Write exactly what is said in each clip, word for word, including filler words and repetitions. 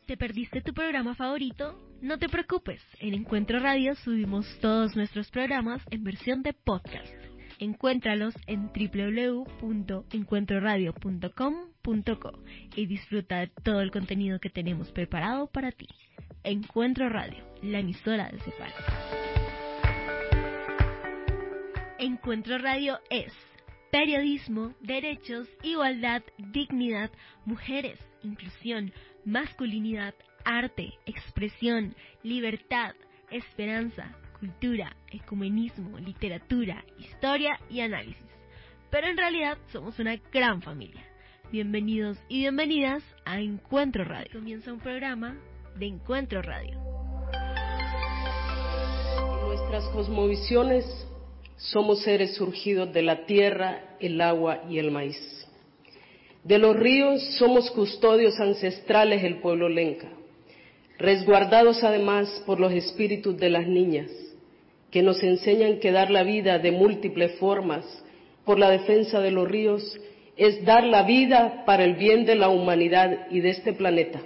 ¿Te perdiste tu programa favorito? No te preocupes, en Encuentro Radio subimos todos nuestros programas en versión de podcast. Encuéntralos en doble u doble u doble u punto encuentro radio punto com punto co y disfruta de todo el contenido que tenemos preparado para ti. Encuentro Radio, la emisora de Cepal. Encuentro Radio es periodismo, derechos, igualdad, dignidad, mujeres, inclusión, masculinidad, arte, expresión, libertad, esperanza, cultura, ecumenismo, literatura, historia y análisis. Pero en realidad somos una gran familia. Bienvenidos y bienvenidas a Encuentro Radio. Comienza un programa de Encuentro Radio. En nuestras cosmovisiones somos seres surgidos de la tierra, el agua y el maíz. De los ríos somos custodios ancestrales del pueblo lenca, resguardados además por los espíritus de las niñas, que nos enseñan que dar la vida de múltiples formas por la defensa de los ríos es dar la vida para el bien de la humanidad y de este planeta.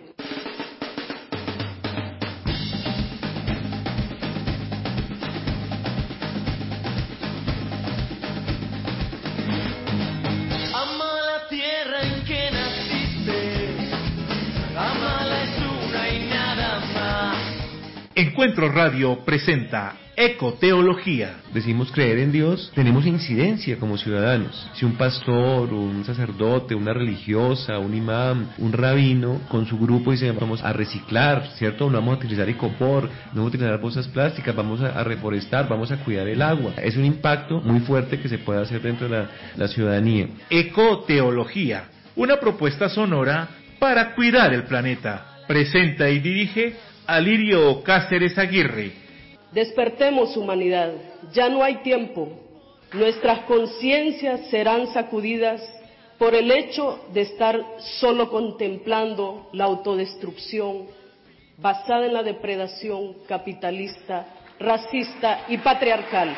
Encuentro Radio presenta Ecoteología. Decimos creer en Dios, tenemos incidencia como ciudadanos. Si un pastor, un sacerdote, una religiosa, un imán, un rabino, con su grupo dice vamos a reciclar, ¿cierto? No vamos a utilizar icopor, no vamos a utilizar bolsas plásticas, vamos a, a reforestar, vamos a cuidar el agua. Es un impacto muy fuerte que se puede hacer dentro de la, la ciudadanía. Ecoteología, una propuesta sonora para cuidar el planeta. Presenta y dirige Alirio Cáceres Aguirre. Despertemos, humanidad, ya no hay tiempo. Nuestras conciencias serán sacudidas por el hecho de estar solo contemplando la autodestrucción basada en la depredación capitalista, racista y patriarcal.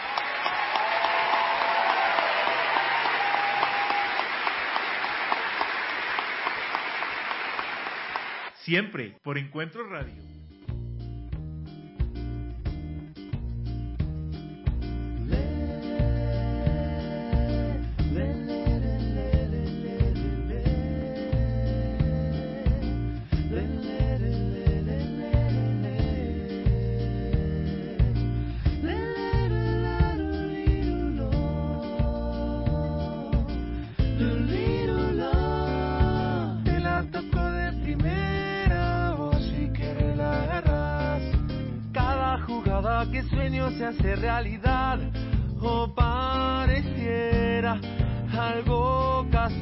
Siempre por Encuentro Radio. Que sueño se hace realidad o pareciera algo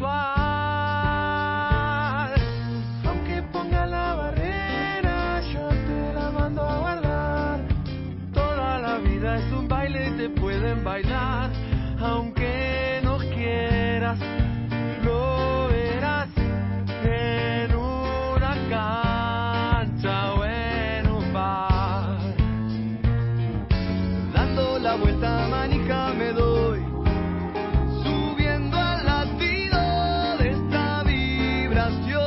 casual. Aunque ponga la barrera, yo te la mando a guardar. Toda la vida es un baile y te pueden bailar. Aunque no quieras, lo verás en una cancha o en un bar. La vuelta manija me doy, subiendo al latido de esta vibración.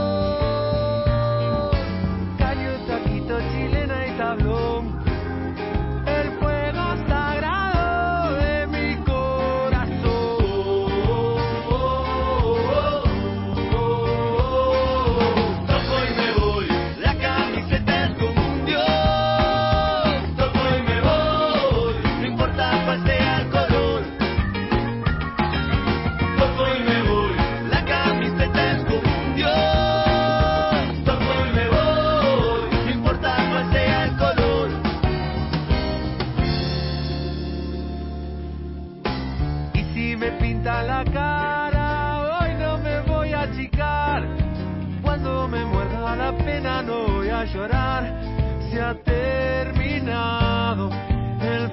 Caño, taquito, chilena y tablón, el fuego sagrado de mi corazón. Toco y me voy, la camiseta es como un dios. La cara, hoy no me voy a achicar. Cuando me muerda la pena no voy a llorar. Se ha terminado el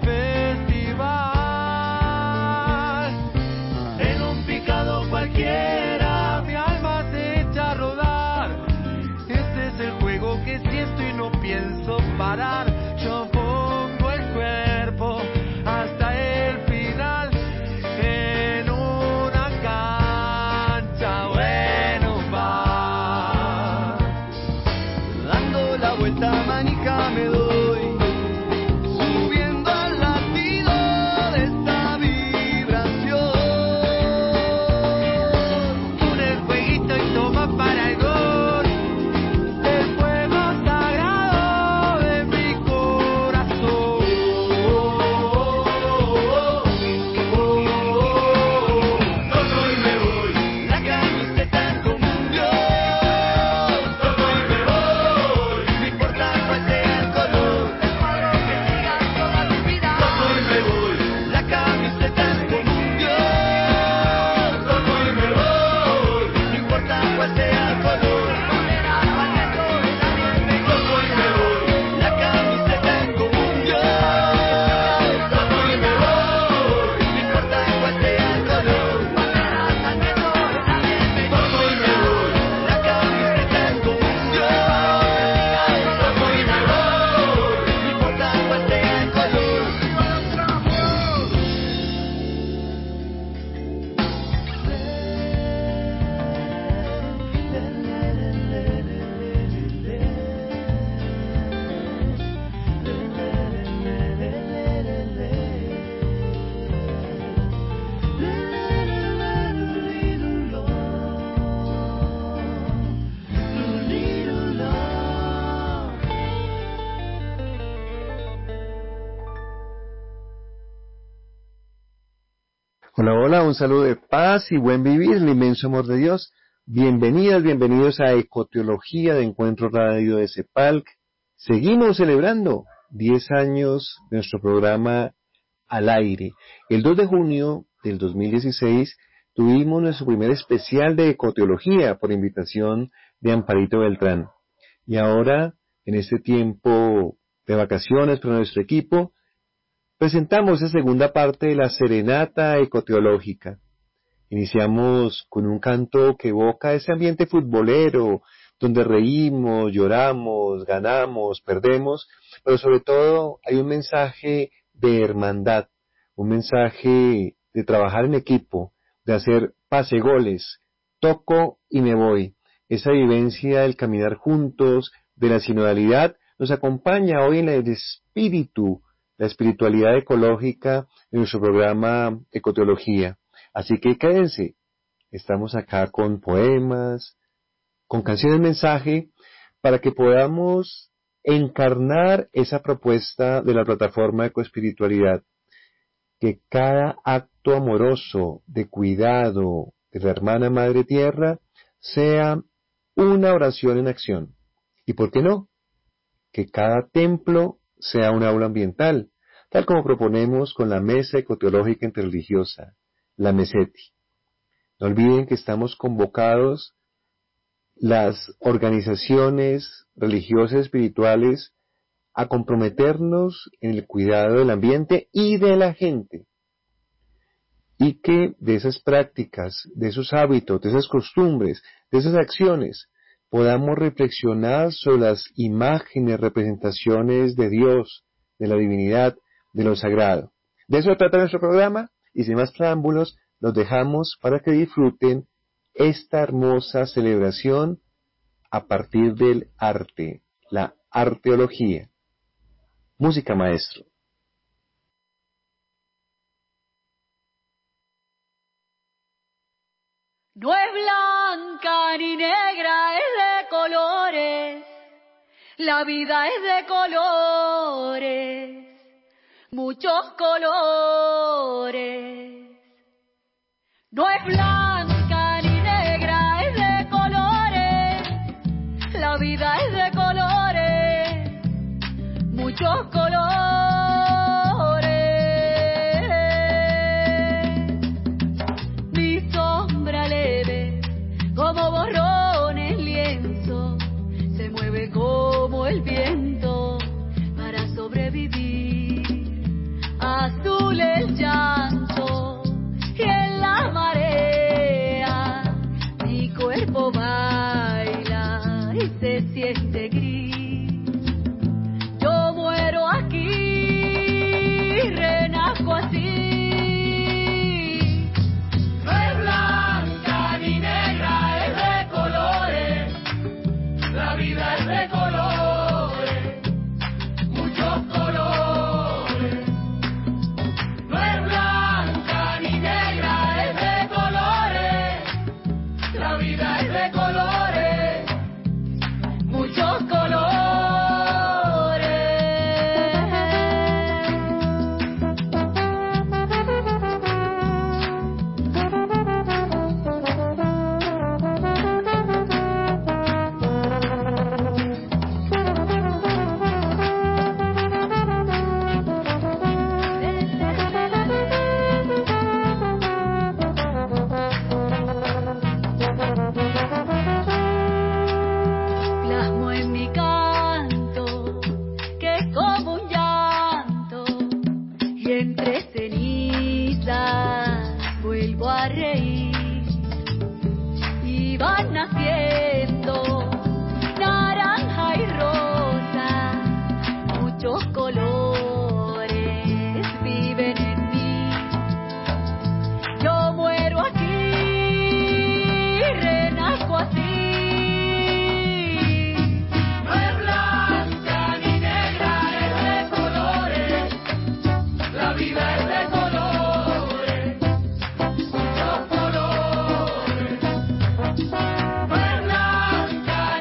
festival. En un picado cualquiera mi alma se echa a rodar. Este es el juego que siento y no pienso parar. Yo pongo el cuerpo hasta el final. Hola, hola, un saludo de paz y buen vivir, el inmenso amor de Dios. Bienvenidas, bienvenidos a Ecoteología de Encuentro Radio de CEPALC. Seguimos celebrando diez años de nuestro programa al aire. El dos de junio del dos mil dieciséis tuvimos nuestro primer especial de Ecoteología por invitación de Amparito Beltrán. Y ahora, en este tiempo de vacaciones para nuestro equipo, presentamos la segunda parte de la serenata ecoteológica. Iniciamos con un canto que evoca ese ambiente futbolero, donde reímos, lloramos, ganamos, perdemos, pero sobre todo hay un mensaje de hermandad, un mensaje de trabajar en equipo, de hacer pase goles, toco y me voy. Esa vivencia del caminar juntos, de la sinodalidad, nos acompaña hoy en el espíritu, la espiritualidad ecológica en nuestro programa Ecoteología. Así que quédense, estamos acá con poemas, con canciones mensaje, para que podamos encarnar esa propuesta de la plataforma Ecoespiritualidad, que cada acto amoroso de cuidado de la hermana Madre Tierra sea una oración en acción. ¿Y por qué no? Que cada templo sea un aula ambiental, tal como proponemos con la Mesa Ecoteológica Interreligiosa, la MESETI. No olviden que estamos convocados las organizaciones religiosas espirituales a comprometernos en el cuidado del ambiente y de la gente, y que de esas prácticas, de esos hábitos, de esas costumbres, de esas acciones, podamos reflexionar sobre las imágenes, representaciones de Dios, de la divinidad, de lo sagrado. De eso trata nuestro programa, y sin más preámbulos, los dejamos para que disfruten esta hermosa celebración a partir del arte, la arteología. Música, maestro. No es blanca ni negra, es de colores. La vida es de colores, muchos colores. No es blanca ni negra, es de colores. La vida es de colores, muchos colores. Mi sombra leve, como borrón en lienzo, se mueve como el viento para sobrevivir. Azul el llanto y en la marea mi cuerpo baila y se siente gris. Yo muero aquí, renazco así. No es blanca ni negra, es de colores. La vida es de colores, muchos colores. No es blanca ni negra, es de colores. La vida es de colores, muchos colores. Plasmo en mi canto, que es como un llanto, y entre cenizas vuelvo a reír. Y van naciendo naranja y rosa, muchos colores viven en mí. Yo muero aquí, renazco así. No es blanca ni negra, es de colores. La vida es de colores, muchos colores. No es blanca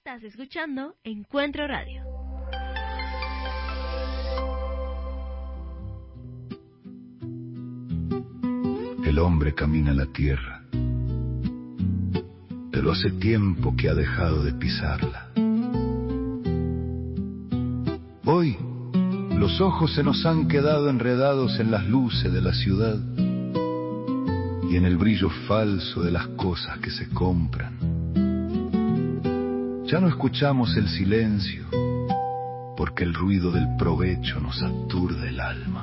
Estás escuchando Encuentro Radio. El hombre camina la tierra, pero hace tiempo que ha dejado de pisarla. Hoy, los ojos se nos han quedado enredados en las luces de la ciudad y en el brillo falso de las cosas que se compran. Ya no escuchamos el silencio, porque el ruido del provecho nos aturde el alma.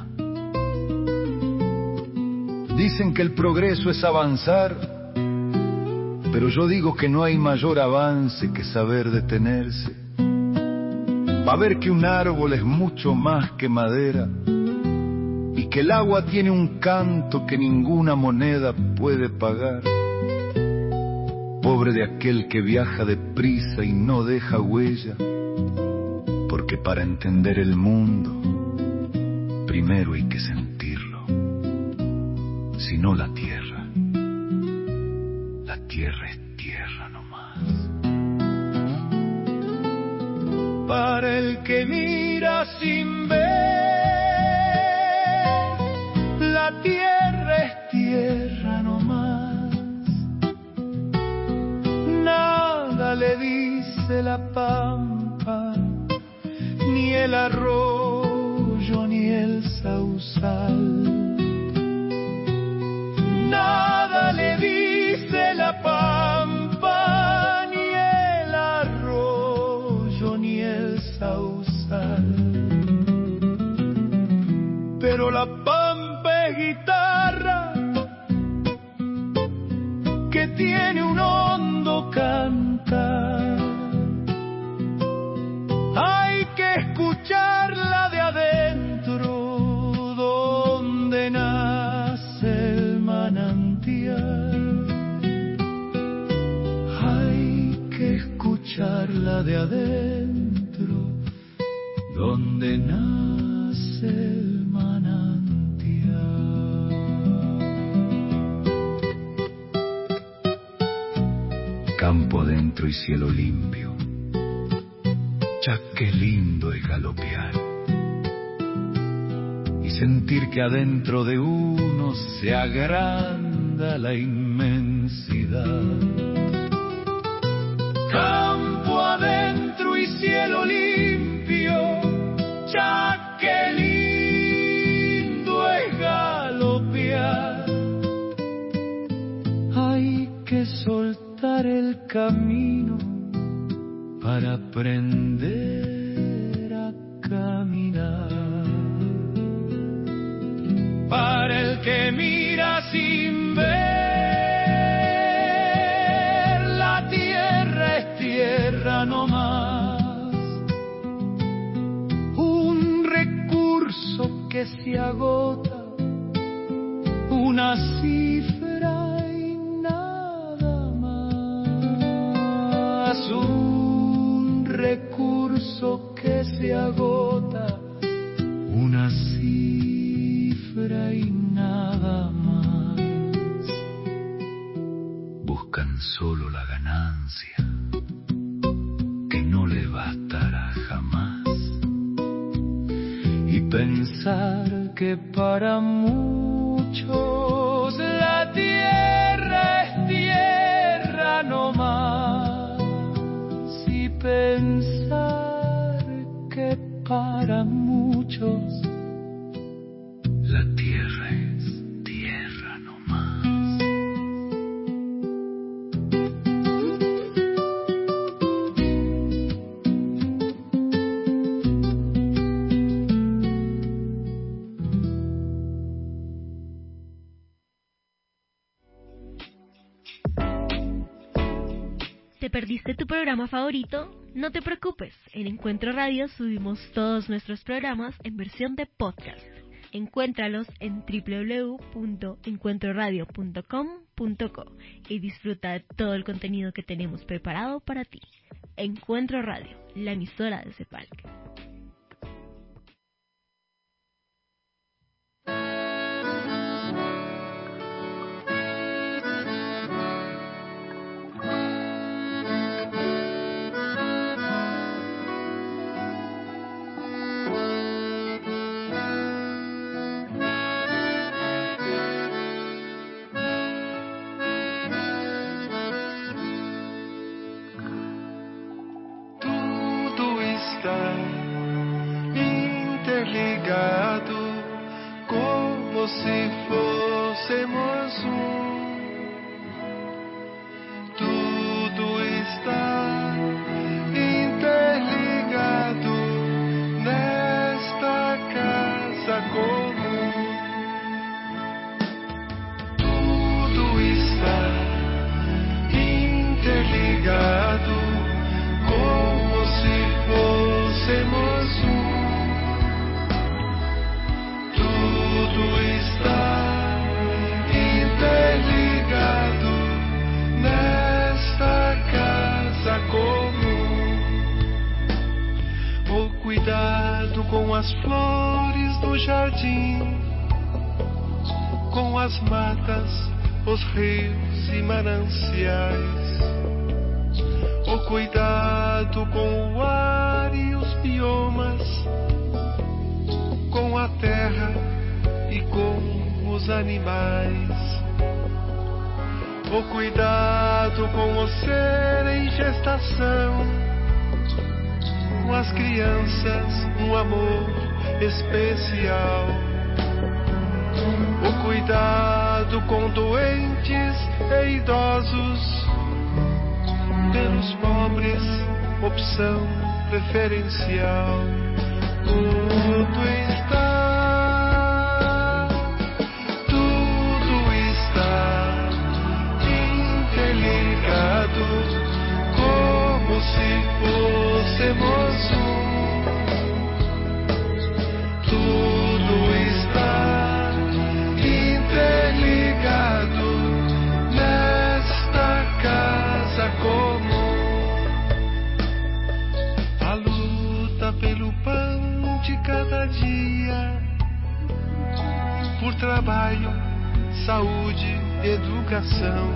Dicen que el progreso es avanzar, pero yo digo que no hay mayor avance que saber detenerse. Va a ver que un árbol es mucho más que madera y que el agua tiene un canto que ninguna moneda puede pagar. Pobre de aquel que viaja deprisa y no deja huella, porque para entender el mundo primero hay que sentirlo. Si no la tierra, la tierra es tierra nomás. Para el que mira sin ver, la tierra es tierra nomás. Nada le dice la pampa, ni el arroyo, ni el sausal. Nada le dice la pampa, ni el arroyo, ni el sausal. Pero la pampa es guitarra que tiene un hondo cantar. Hay que escucharla de adentro, donde nace el manantial. Hay que escucharla de adentro, donde nace el manantial. Campo adentro y cielo limpio, ya qué lindo es galopear y sentir que adentro de uno se agranda la inmensidad. Campo adentro y cielo limpio, ya qué lindo es galopear. Hay que soltar el camino para aprender a caminar. Para el que mira sin ver, la tierra es tierra nomás. Un recurso que se agota, una cifra y nada más. Un recurso que se agota, una cifra y nada más. Buscan solo la ganancia, que no le bastará jamás. Y pensar que para muchos la tierra es tierra nomás. Y pensar que para muchos la tierra es tierra nomás. ¿Te perdiste tu programa favorito? No te preocupes, en Encuentro Radio subimos todos nuestros programas en versión de podcast. Encuéntralos en doble u doble u doble u punto encuentro radio punto com punto co y disfruta de todo el contenido que tenemos preparado para ti. Encuentro Radio, la emisora de CEPALC. como se fôssemos um. Tudo está interligado nesta casa comum. Tudo está interligado como se fôssemos um. Tudo está interligado nesta casa comum. O cuidado com as flores do jardim, com as matas, os rios e mananciais. O cuidado com o ar e os biomas, com a terra e com os animais. O cuidado com o ser em gestação, com as crianças, um amor especial. O cuidado com doentes e idosos, pelos pobres, opção preferencial. Tudo está, tudo está interligado, como se fôssemos um. Tudo está interligado nesta casa comum. A luta pelo pão de cada dia, por trabalho, saúde, educação.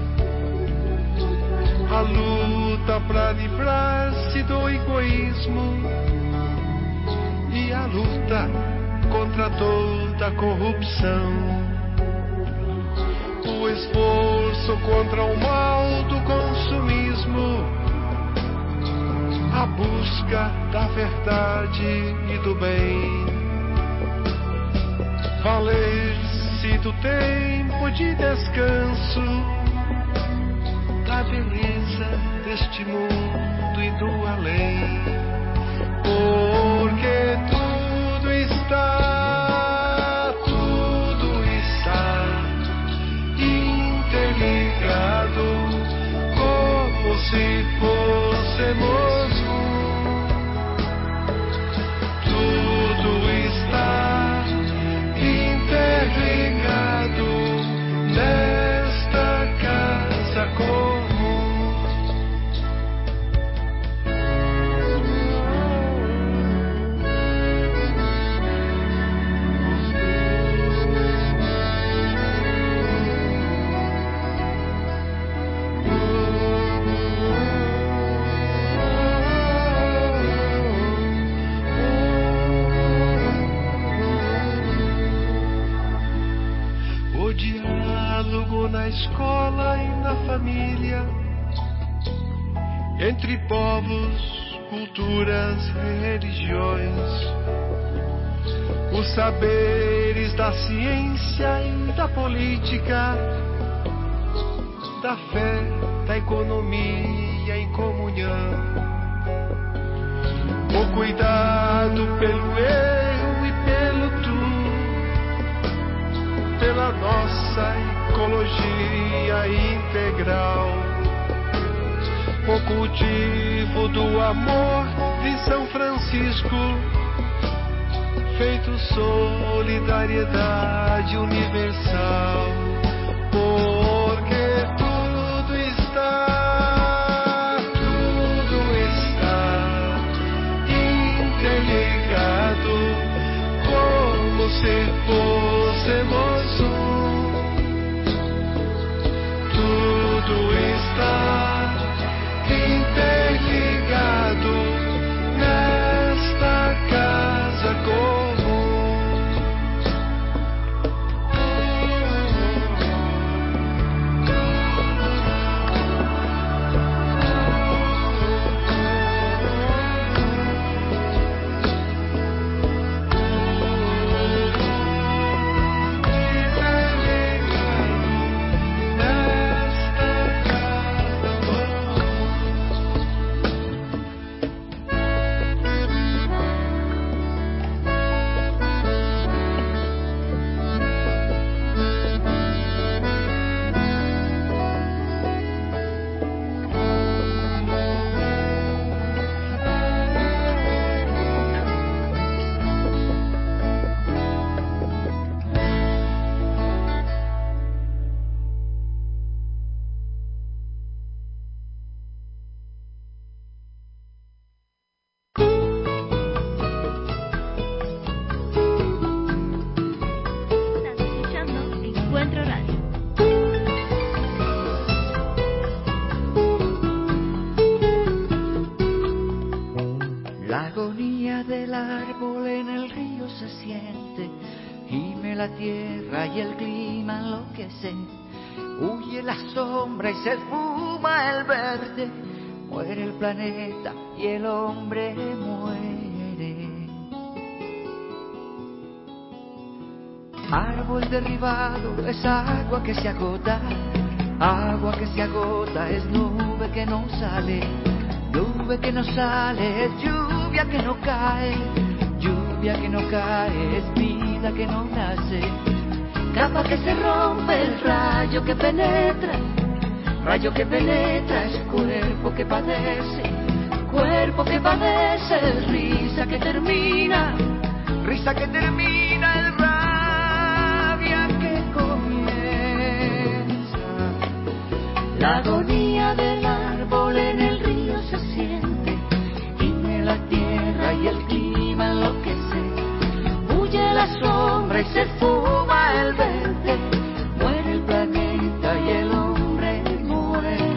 A luta para livrar-se do egoísmo e a luta contra toda a corrupção. O esforço contra o mal do consumismo, a busca da verdade e do bem. Valer-se do tempo de descanso, da beleza deste mundo e do além. Porque tudo está, tudo está interligado, como se fôssemos um. Tudo está interligado nesta casa comum. O diálogo na escola e na família, entre povos, culturas e religiões. Os saberes da ciência e da política, da fé, da economia em comunhão. O cuidado pelo eu e pelo tu, pela nossa ecologia integral. O cultivo do amor de São Francisco, feito solidariedade universal. Porque tudo está, tudo está interligado, como se fôssemos um. Tudo está interligado nesta casa comum. árbol en el río se siente, gime la tierra y el clima enloquece. Huye la sombra y se esfuma el verde, muere el planeta y el hombre muere. Árbol derribado es agua que se agota, agua que se agota es nube que no sale, nube que no sale es lluvia que no cae, lluvia que no cae es vida que no nace. Capa que se rompe, el rayo que penetra, rayo que penetra es cuerpo que padece, cuerpo que padece es risa que termina, risa que termina, es rabia que comienza. La agonía del árbol en el río se siente, gime la tierra y el clima enloquece. Huye la sombra y se esfuma el verde, muere el planeta y el hombre muere.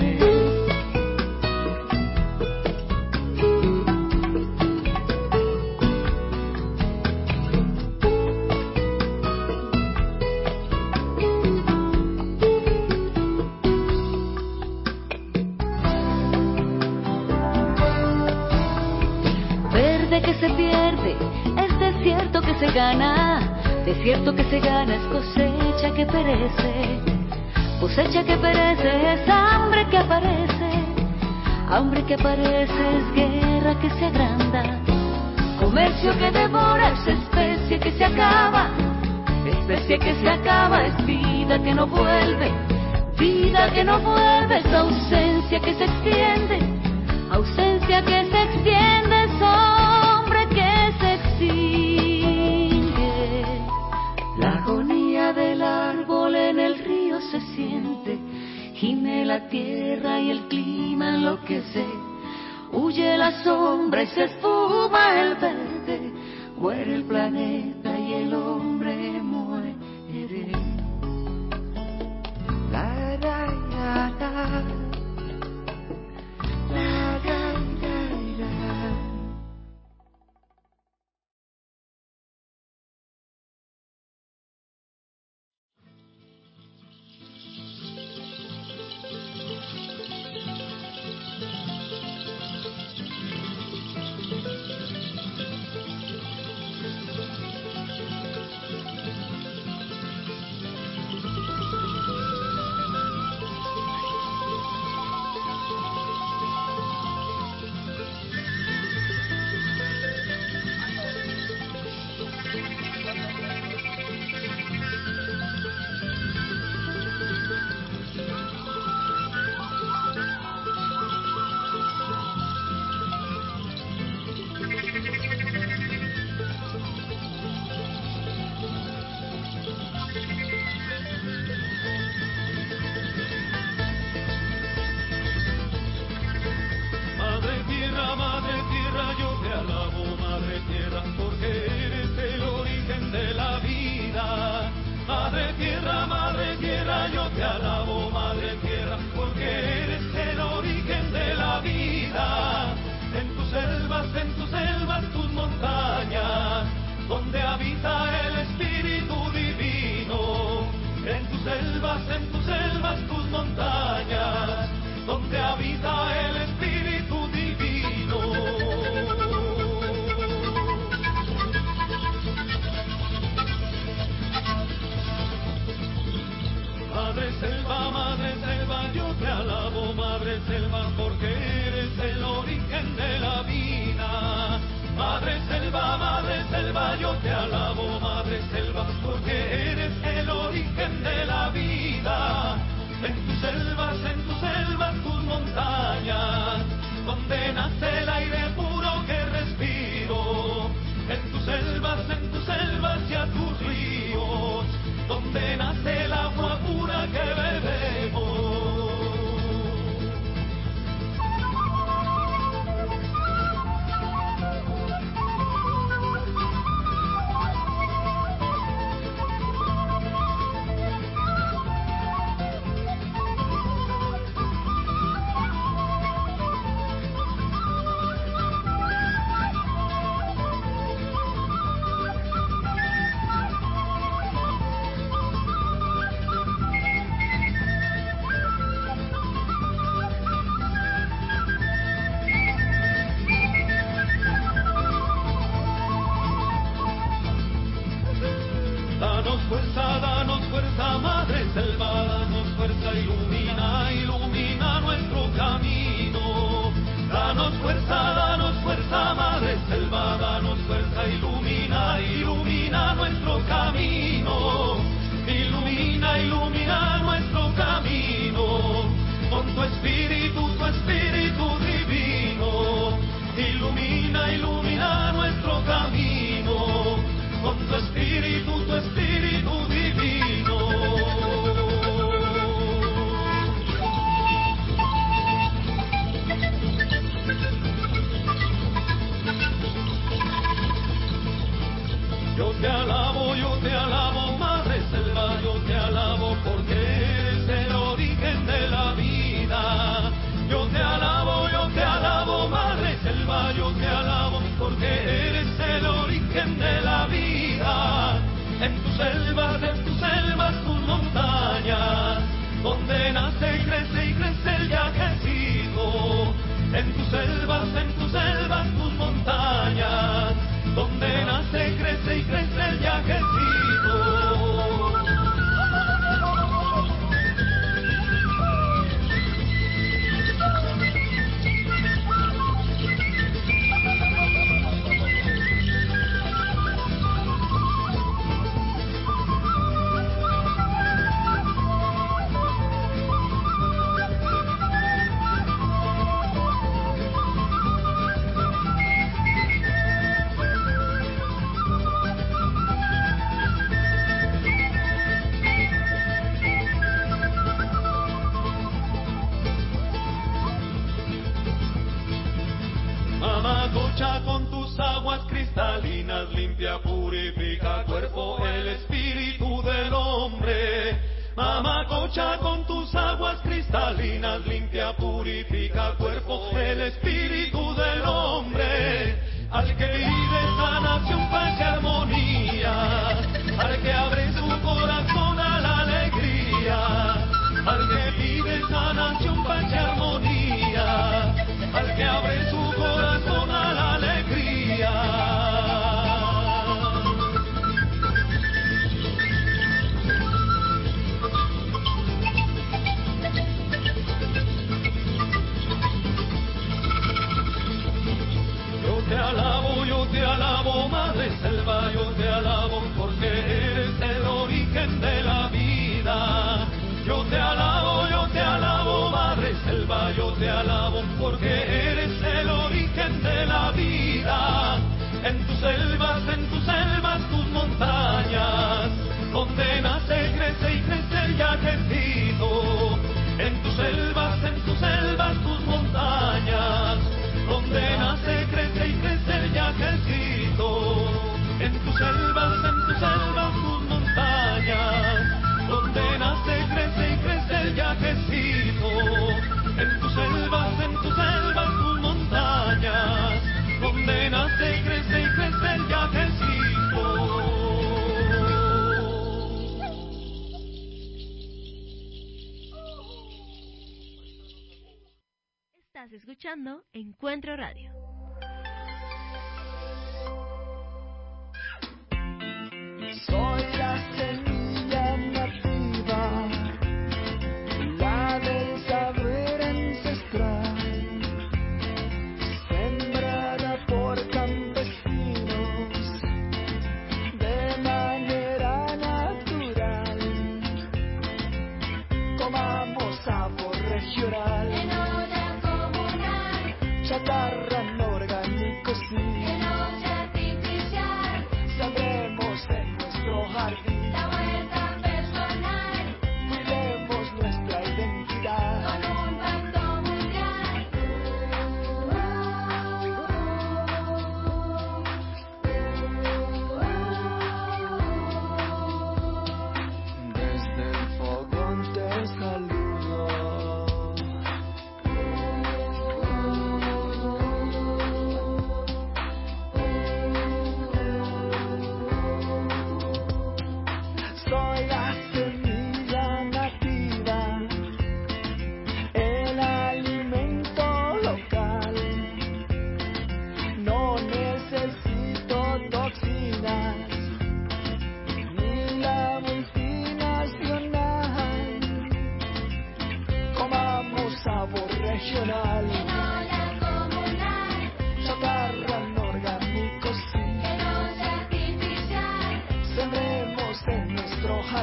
Verde que se pierde, es desierto que se gana, desierto que se gana es cosecha que perece, cosecha que perece es hambre que aparece, hambre que aparece es guerra que se agranda, comercio que devora es especie que se acaba, especie que se acaba es vida que no vuelve, vida que no vuelve es ausencia que se extiende, ausencia que se extiende es hombre que se extingue. La agonía del árbol en el río se siente, gime la tierra y el clima enloquece. Huye la sombra y se esfuma el verde, muere el planeta y el hombre muere. La, la, la, la. La, la, la, la. Madre tierra, madre tierra, yo te alabo, madre tierra, porque eres el origen de la vida. Madre tierra, madre tierra, yo te alabo, madre tierra, porque eres el origen de la vida. En tus selvas, en tus selvas, tus montañas, donde habita el Espíritu Divino. En tus selvas, en tus selvas, tus montañas, donde habita el Espíritu Divino. Madre selva, madre selva, yo te alabo, madre selva, porque eres el origen de la vida. Madre selva, madre selva, yo te alabo, madre selva, porque eres el origen de la vida. En tus selvas, en tus selvas, tus montañas, donde nace el aire puro que respiro. En tus selvas, en tus selvas y a tus ríos, donde nace el agua pura que bebemos. Danos fuerza, danos fuerza, Madre Selva, danos fuerza, ilumina, ilumina nuestro camino. Danos fuerza, danos fuerza, Madre Selva, danos fuerza, ilumina, ilumina nuestro camino. Ilumina, ilumina nuestro camino, con tu espíritu, tu espíritu divino. Ilumina, ilumina nuestro camino, con tu espíritu, tu espíritu divino. Yo te alabo, yo te alabo, Madre Selva, yo te alabo porque eres el origen de la vida. Yo te alabo, yo te alabo, Madre Selva, yo te alabo porque eres el origen de la vida. En tus selvas, en tus selvas, tus montañas, donde nace y crece y crece el yajecito. En tus selvas, en tus selvas, tus montañas, donde nace, crece y crece el yajecito. Mamacocha, con tus aguas cristalinas, limpia, purifica cuerpo, el espíritu del hombre. Mamacocha, con tus aguas cristalinas, limpia, purifica cuerpo, el espíritu del hombre. Al que pide sanación, paz y armonía, al que abre su corazón a la alegría, al que pide sanación, paz y armonía, al que abre su corazón a la alegría. Yo te alabo, yo te alabo, Madre Selva, yo te alabo porque eres el origen de la vida. Yo te alabo, yo te alabo, Madre Selva, yo te alabo porque eres el origen de la vida. En tus selvas, en tus selvas, tus montañas, donde nace, crece y crece el yajecito. En tus selvas, en tus selvas, tus montañas, donde nace, crece y crece el yajecito. En tus selvas, en tus selvas, tus montañas, donde nace, crece y crece el yajecito. En tus selvas, en tus selvas, tus montañas, donde nace, crece y crece el yajecito. Estás escuchando Encuentro Radio. Soy la semilla nativa, la del saber ancestral, sembrada por campesinos de manera natural. Comamos sabor regional, en olla comunal, chatarra no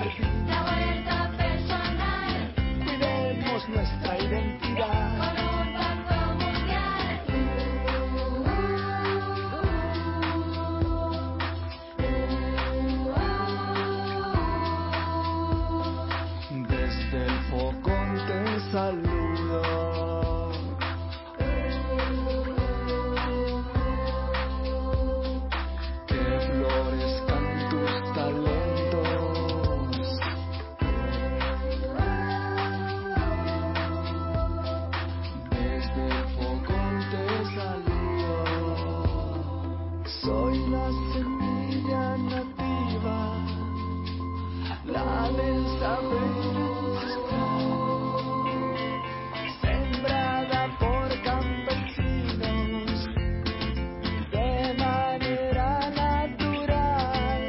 jardín. La vuelta personal. Cuidemos nuestra identidad. Con un pacto mundial. Desde el fogón te saludo. Que florezcan tus talentos. Desde el fogón te saludo. Soy la semilla nativa, la del saber ancestral, sembrada por campesinos de manera natural.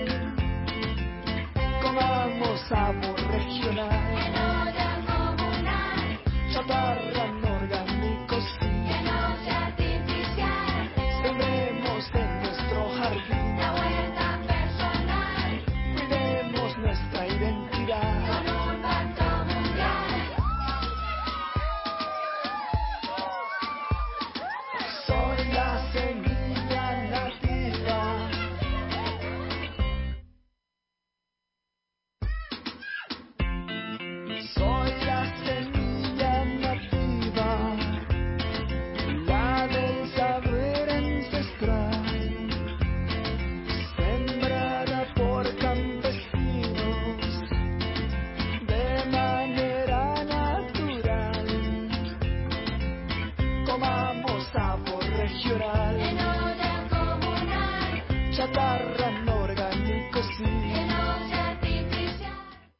Comamos sabor regional, En olla comunal. chatarra no orgánico sí. Que no sea artificial. Sembremos en nuestro jardín, La vuelta personal. cuidemos nuestra identidad. Con un pacto mundial. Soy la semilla nativa. Soy la semilla nativa, la del saber ancestral, sembrada por campesinos de manera natural. Comamos sabor regional, En olla comunal. chatarra no orgánico Que sí. no sea artificial.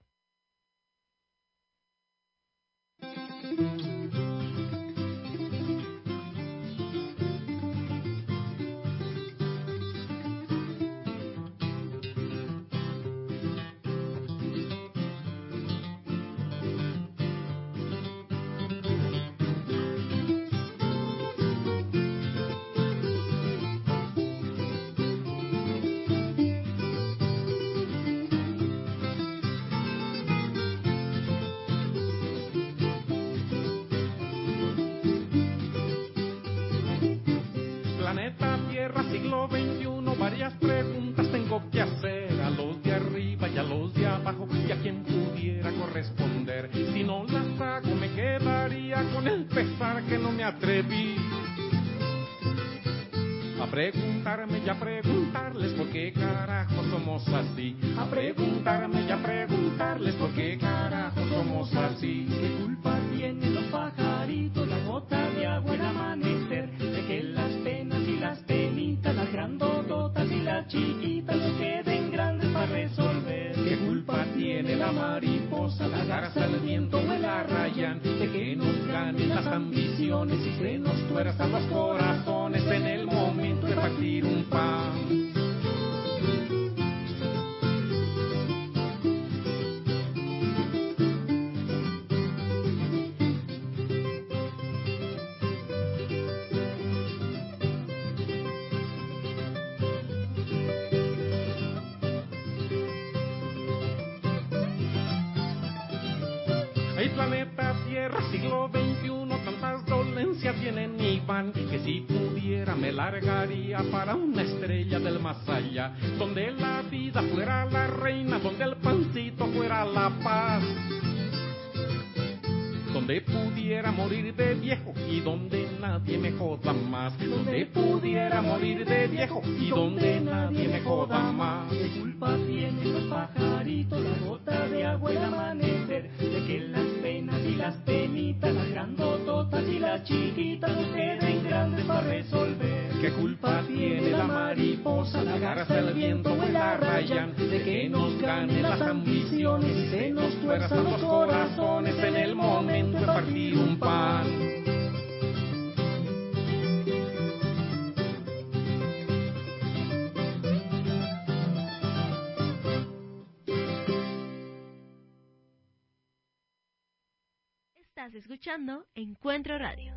Planeta Tierra, siglo veintiuno, varias preguntas tengo que hacer a los de arriba y a los de abajo y a quien pudiera corresponder. Si no las hago me quedaría con el pesar que no me atreví a preguntarme y a preguntarles por qué carajo somos así. A preguntarme y a preguntarles por qué carajo somos así. ¿Qué culpa tienen los pajaritos, la gota de agua, el amanecer? De que las penas y las penitas, las grandototas y las chiquitas, no queden grandes para resolver. ¿Qué culpa tiene la mariposa, la garza, el viento o el arrayán de que nos ganen las ambiciones y se nos tuerzan los corazones en el momento de partir un pan? El planeta Tierra, siglo veintiuno, tantas dolencias tienen y van, que si pudiera me largaría para una estrella del más allá, donde la vida fuera la reina, donde el pancito fuera la paz, donde pudiera morir de viejo y donde nadie me joda más, donde pudiera morir de viejo y donde nadie me joda más. ¿Qué culpa tienen los pajaritos, la gota de agua, el amanecer? De que las penas y las penitas, las grandototas y las chiquitas, no queden grandes para resolver. ¿Qué culpa tiene la mariposa, la garza, el viento o el arrayán de que nos ganen las ambiciones y se nos tuerzan los corazones en el momento de partir un pan? Estás escuchando Encuentro Radio.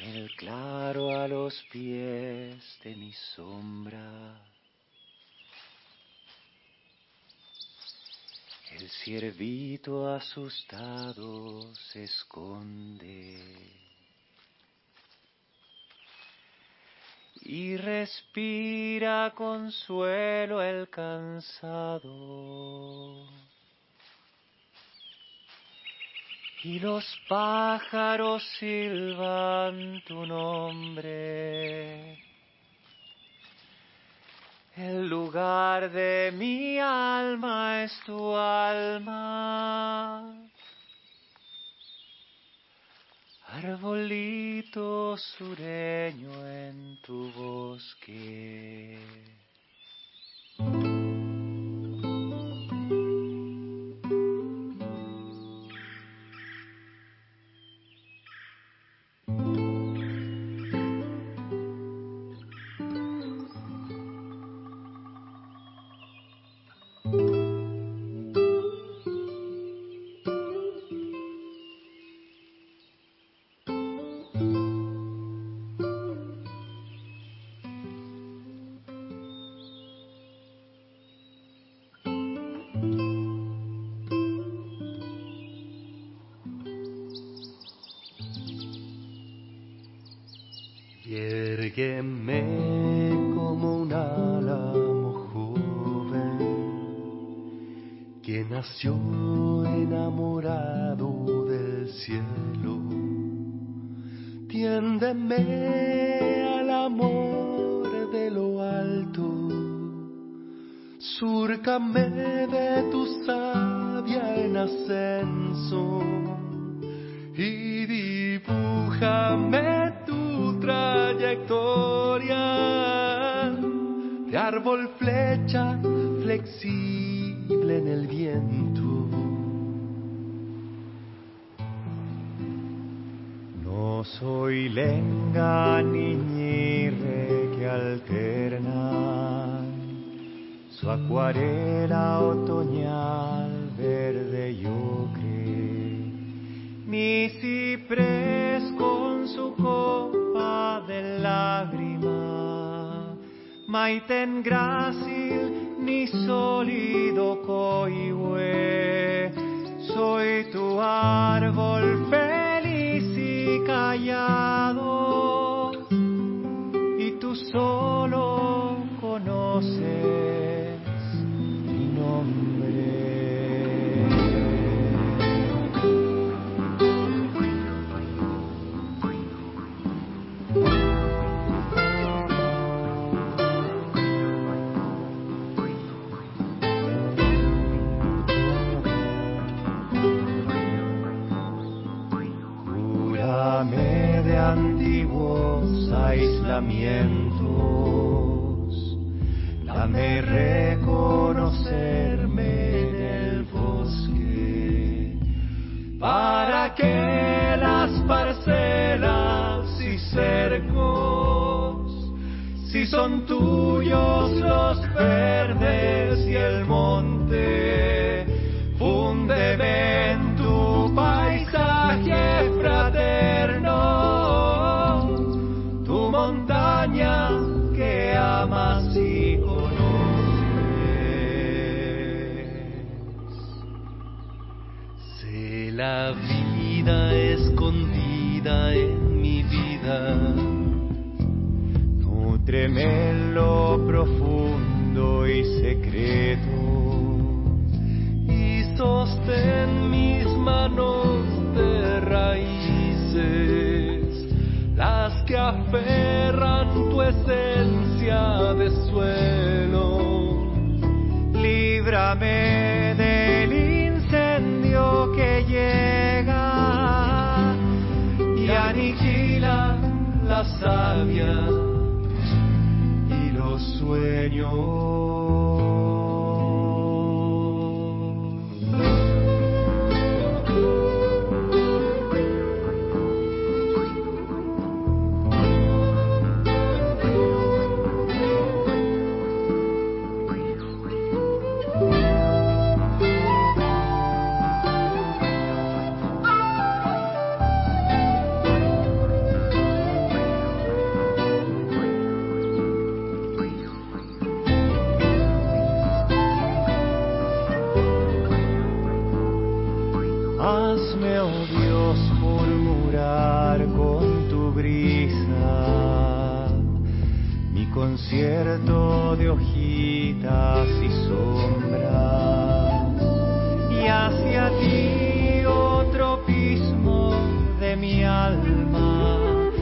el claro a los pies de mi sombra. El ciervito asustado se esconde y respira consuelo el cansado. Y los pájaros silban tu nombre. El lugar de mi alma es tu alma. Arbolito sureño en tu bosque. Yérgueme como un álamo joven que nació enamorado del cielo. Tiéndeme al amor de lo alto, súrcame de tu savia en ascenso y dibújame tu trayectoria de árbol flecha flexible en el viento. No soy lenga ni ñirre que alternan su acuarela otoñal verde y ocre, ni ciprés con su copa de lágrima, maiten grácil ni sólido coihue. Soy tu árbol feliz y callado, y tú solo conoces mi nombre. Cúrame de antiguos aislamientos, dame reconocerme en el bosque, para que las parcelas y cercos, si son tuyos los verdes y el monte, fúndeme en tu paisaje fraterno, tu montaña que amas y conoces. Sé la vida escondida en mi vida, nútreme en lo profundo y secreto, y sostén mis manos de raíces, las que aferran tu esencia de suelo. Líbrame del incendio que llega y aniquila la savia y los sueños. me odios murmurar con tu brisa, mi concierto de hojitas y sombras, y hacia ti otro pismo de mi alma,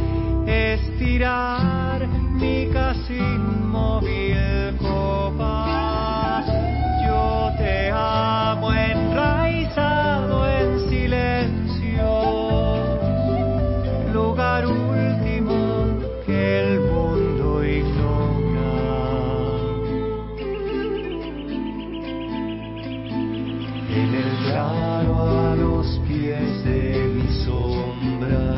estirar mi casi inmóvil compás. Yo te amo enraizado en silencio, lugar último que el mundo ignora. En el claro a los pies de mi sombra,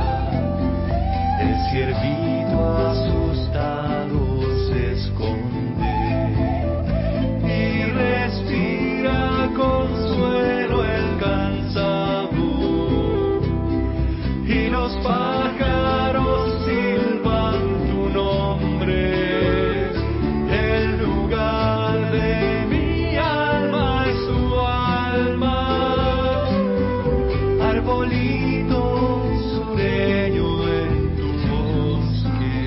el ciervito asustado se esconde y respira consuelo el cansado, y los pájaros silban tu nombre, el lugar de mi alma es su alma, arbolito sureño en tu bosque.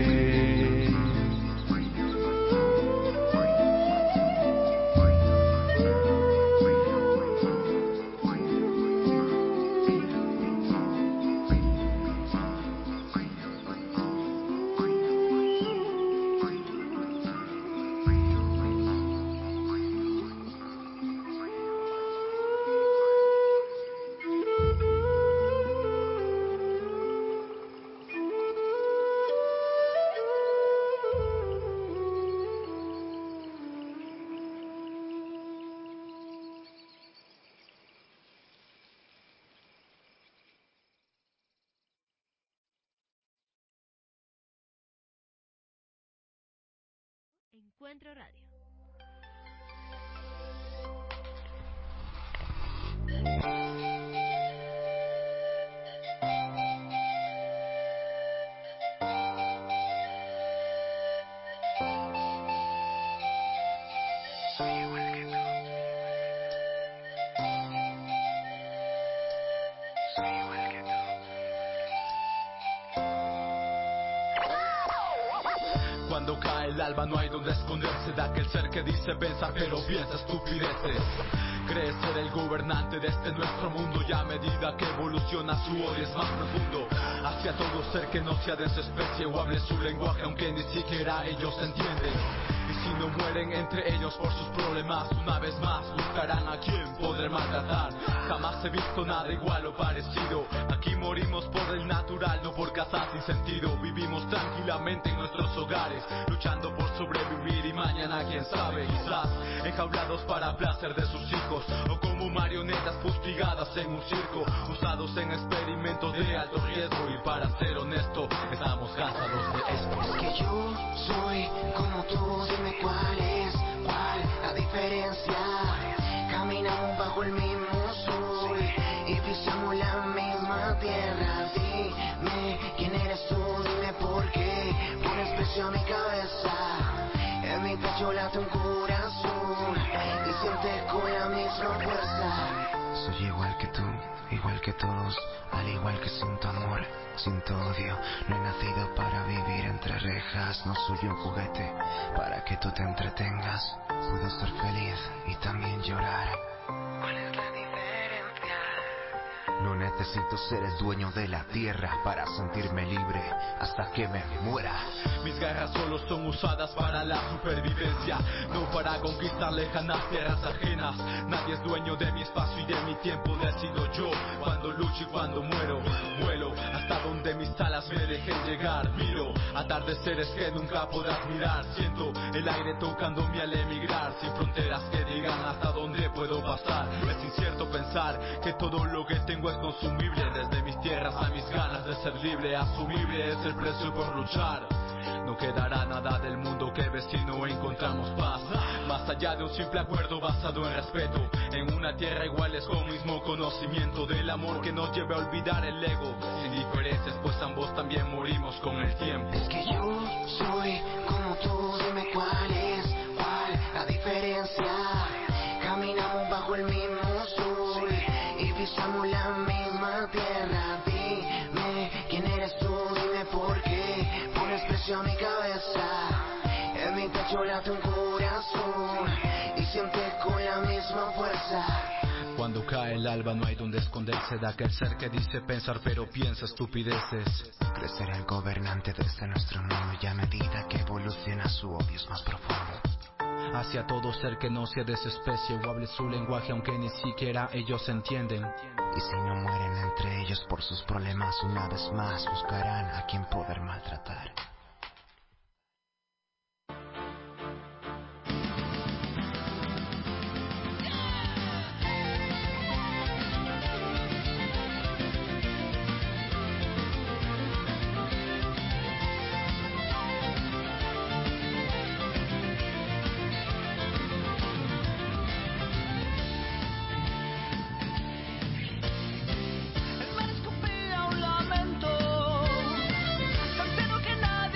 Encuentro Radio. Cuando cae el alba no hay donde esconderse de aquel ser que dice pensar pero piensa estupideces. Cree ser el gobernante de este nuestro mundo, y a medida que evoluciona su odio es más profundo hacia todo ser que no sea de su especie o hable su lenguaje aunque ni siquiera ellos entienden. Y si no mueren entre ellos por sus problemas, una vez más buscarán a quien poder maltratar. Jamás he visto nada igual o parecido. Aquí morimos por el natural, no por cazar sin sentido. Vivimos tranquilamente en nuestros hogares, luchando por sobrevivir, y mañana quién sabe, quizás enjaulados para placer de sus hijos, o como marionetas fustigadas en un circo, usados en experimentos de alto riesgo. Y para ser honesto, estamos cansados de esto. Es que yo soy como tú, dime cuál es, cuál la diferencia. Caminamos bajo el mismo sol y pisamos la misma tierra. Dime quién eres tú, dime por qué pones precio a mi cabeza. En mi pecho late un corazón y sientes con la misma fuerza. Soy igual que tú, igual que todos, al igual que siento amor, siento odio. No he nacido para vivir entre rejas, no soy un juguete para que tú te entretengas. Puedo ser feliz y también llorar. ¿Cuál es la diferencia? No necesito ser el dueño de la tierra para sentirme libre hasta que me muera. Mis garras solo son usadas para la supervivencia, no para conquistar lejanas tierras ajenas. Nadie es dueño de mi espacio y de mi tiempo, decido yo cuando lucho y cuando muero. Vuelo hasta donde mis alas me dejen llegar, miro atardeceres que nunca podrás mirar. Siento el aire tocándome al emigrar, sin fronteras que digan hasta dónde puedo pasar. Es incierto pensar que todo lo que tengo es consumible, desde mis tierras a mis ganas de ser libre. Asumible es el precio por luchar. No quedará nada del mundo que ves si no encontramos paz, más allá de un simple acuerdo basado en respeto, en una tierra iguales con mismo conocimiento del amor que nos lleve a olvidar el ego, sin diferencias pues ambos también morimos con el tiempo. Es que yo soy como tú, dime cuál es, cuál la diferencia. Caminamos bajo el mismo sol y pisamos la la misma tierra. Dime quién eres tú, dime por qué pones precio a mi cabeza. En mi pecho late un corazón y siente con la misma fuerza. Cuando cae el alba no hay donde esconderse de aquel ser que dice pensar pero piensa estupideces. Crecerá el gobernante desde nuestro mundo y a medida que evoluciona su odio es más profundo. Hacia todo ser que no sea de su especie o hable su lenguaje aunque ni siquiera ellos entienden. Y si no mueren entre ellos por sus problemas, una vez más buscarán a quien poder maltratar. El mar escupía un lamento, tan feo que nadie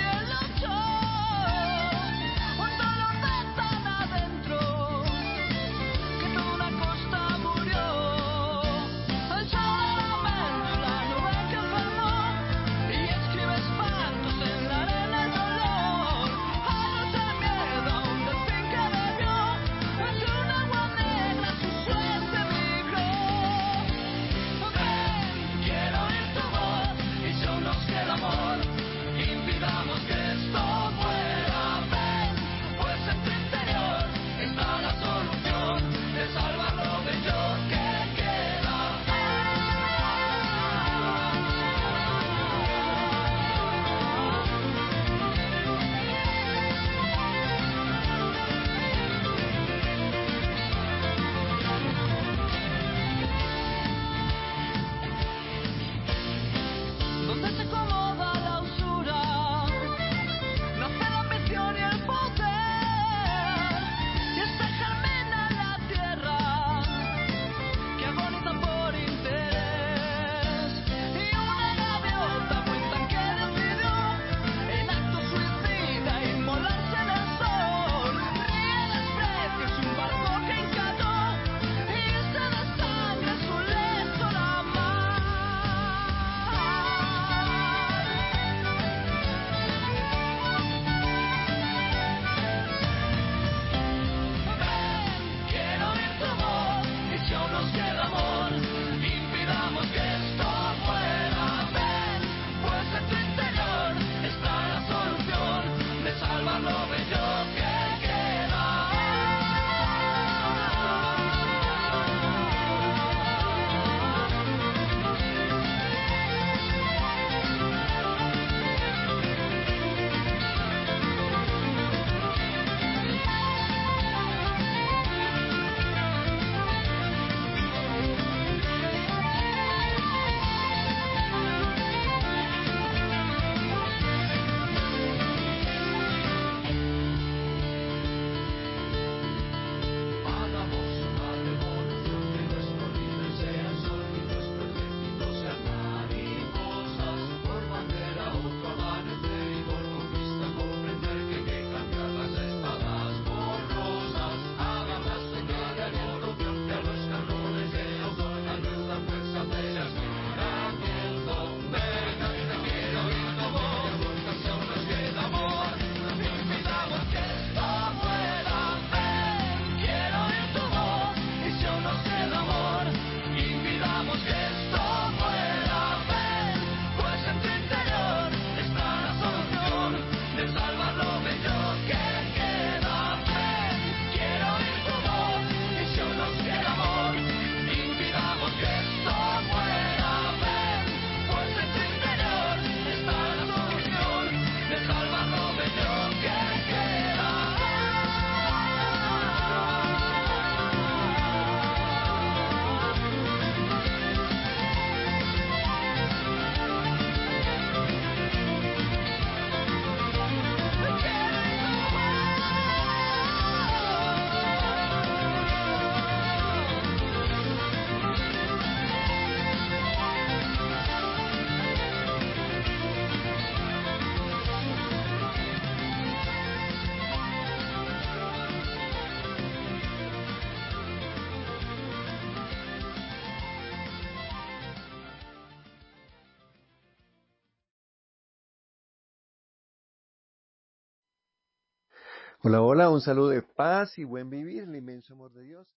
Hola, hola, un saludo de paz y buen vivir, el inmenso amor de Dios.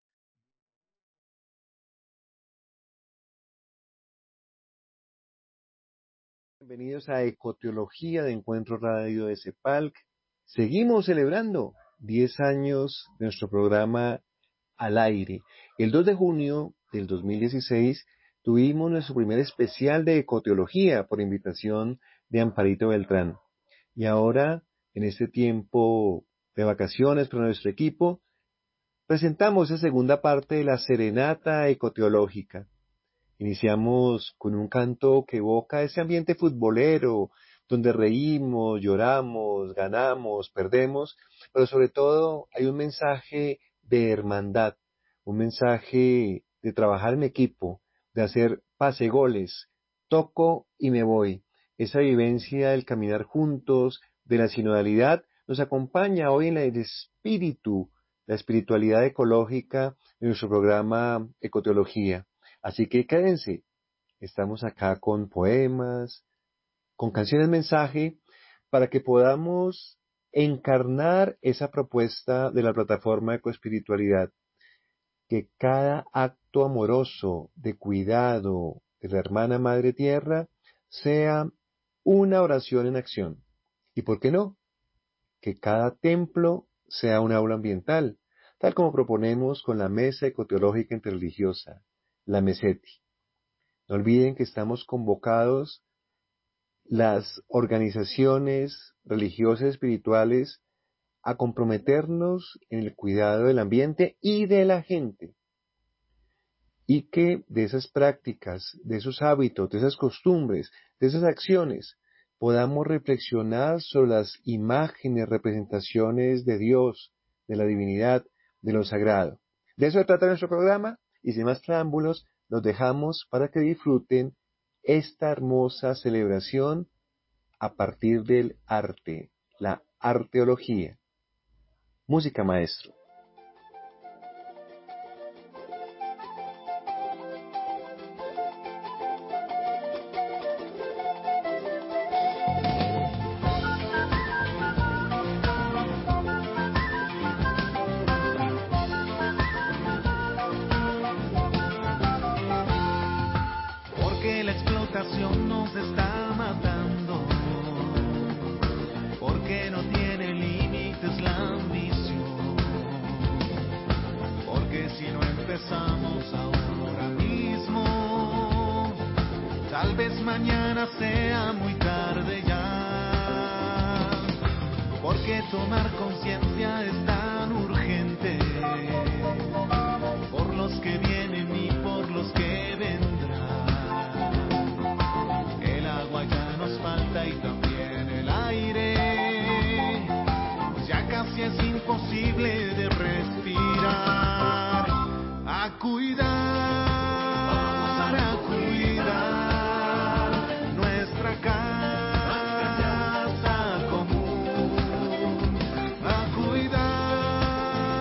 Bienvenidos a Ecoteología de Encuentro Radio de CEPALC. Seguimos celebrando diez años de nuestro programa al aire. El dos de junio del dos mil dieciséis tuvimos nuestro primer especial de Ecoteología por invitación de Amparito Beltrán. Y ahora, en este tiempo de vacaciones para nuestro equipo, presentamos esa segunda parte de la serenata ecoteológica. Iniciamos con un canto que evoca ese ambiente futbolero, donde reímos, lloramos, ganamos, perdemos, pero sobre todo hay un mensaje de hermandad, un mensaje de trabajar en equipo, de hacer pase goles, toco y me voy. Esa vivencia del caminar juntos, de la sinodalidad, nos acompaña hoy en el espíritu, la espiritualidad ecológica de nuestro programa Ecoteología. Así que quédense, estamos acá con poemas, con canciones mensaje, para que podamos encarnar esa propuesta de la plataforma Ecoespiritualidad, que cada acto amoroso de cuidado de la hermana Madre Tierra sea una oración en acción. ¿Y por qué no? Que cada templo sea un aula ambiental, tal como proponemos con la Mesa Ecoteológica Interreligiosa, la MESETI. No olviden que estamos convocados las organizaciones religiosas y espirituales a comprometernos en el cuidado del ambiente y de la gente. Y que de esas prácticas, de esos hábitos, de esas costumbres, de esas acciones, podamos reflexionar sobre las imágenes, representaciones de Dios, de la divinidad, de lo sagrado. De eso trata nuestro programa y sin más preámbulos, los dejamos para que disfruten esta hermosa celebración a partir del arte, la arteología. Música, maestro. Nos está matando, porque no tiene límites la ambición, porque si no empezamos ahora mismo, tal vez mañana sea muy tarde ya, porque tomar conciencia es tan urgente, por los que vienen y por los que vendrán. Falta y también el aire, pues ya casi es imposible de respirar. A cuidar, a cuidar nuestra casa común, a cuidar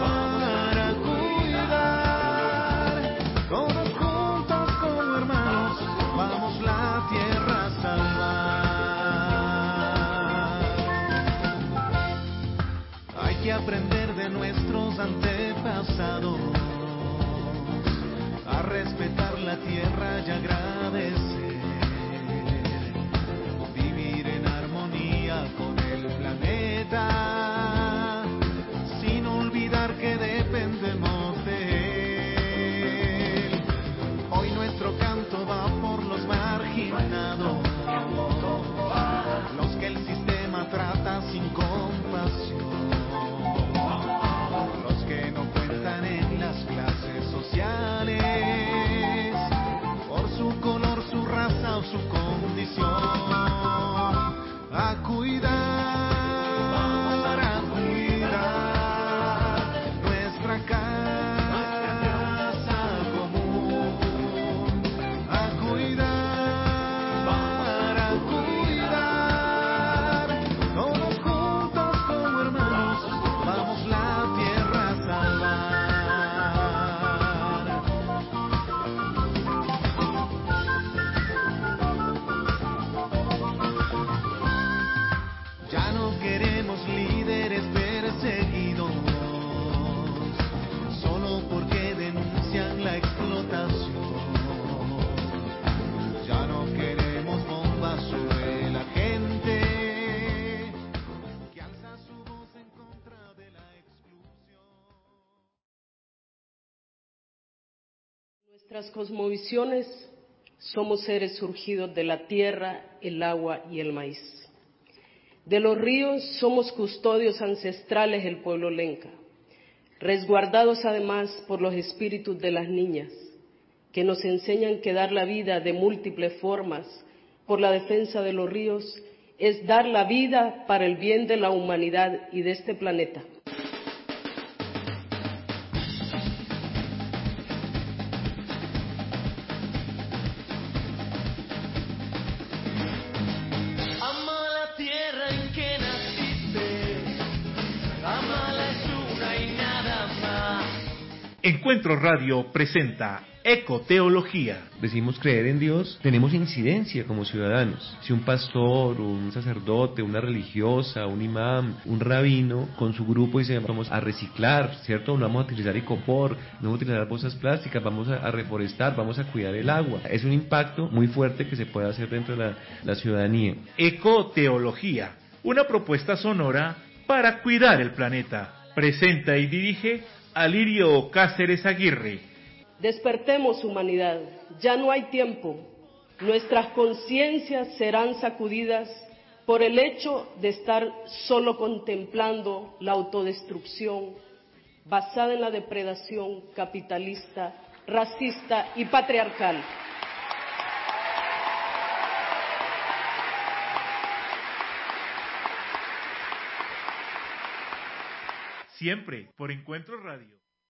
Nuestras cosmovisiones somos seres surgidos de la tierra, el agua y el maíz. De los ríos somos custodios ancestrales el pueblo lenca, resguardados además por los espíritus de las niñas, que nos enseñan que dar la vida de múltiples formas por la defensa de los ríos es dar la vida para el bien de la humanidad y de este planeta. Encuentro Radio presenta Ecoteología. Decimos creer en Dios, tenemos incidencia como ciudadanos. Si un pastor, un sacerdote, una religiosa, un imán, un rabino, con su grupo dice vamos a reciclar, ¿cierto? No vamos a utilizar icopor, no vamos a utilizar bolsas plásticas, vamos a, a reforestar, vamos a cuidar el agua. Es un impacto muy fuerte que se puede hacer dentro de la, la ciudadanía. Ecoteología, una propuesta sonora para cuidar el planeta. Presenta y dirige Alirio Cáceres Aguirre. Despertemos, humanidad, ya no hay tiempo. Nuestras conciencias serán sacudidas por el hecho de estar solo contemplando la autodestrucción basada en la depredación capitalista, racista y patriarcal. Siempre por Encuentro Radio.